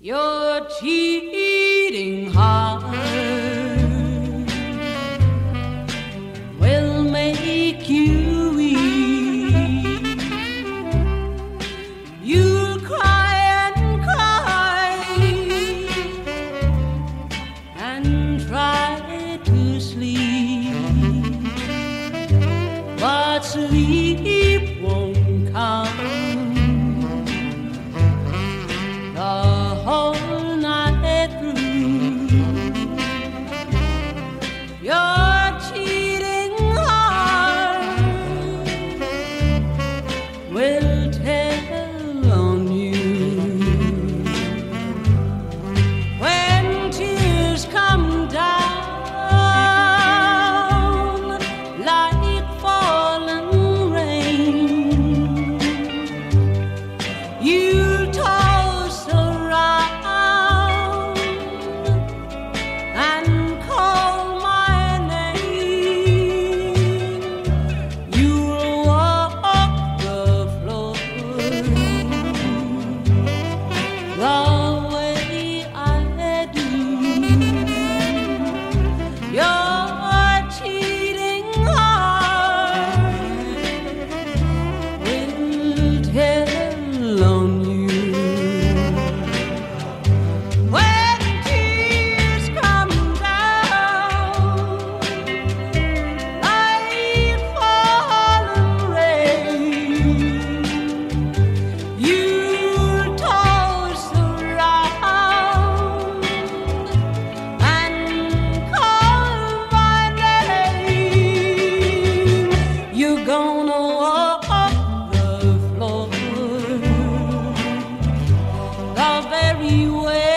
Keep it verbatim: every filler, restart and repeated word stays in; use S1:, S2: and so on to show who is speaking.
S1: Your cheating heart will make you weep. You'll cry and cry and try to sleep, but sleep won't come the whole night through. Your cheating heart will tell on you when tears come down like falling rain. You'll toss around and call my name. You'll walk the floor the way I do. Your cheating heart will tell on you when tears come down like falling rain. You'll toss around and call my name. You're gonna walk the floor the very way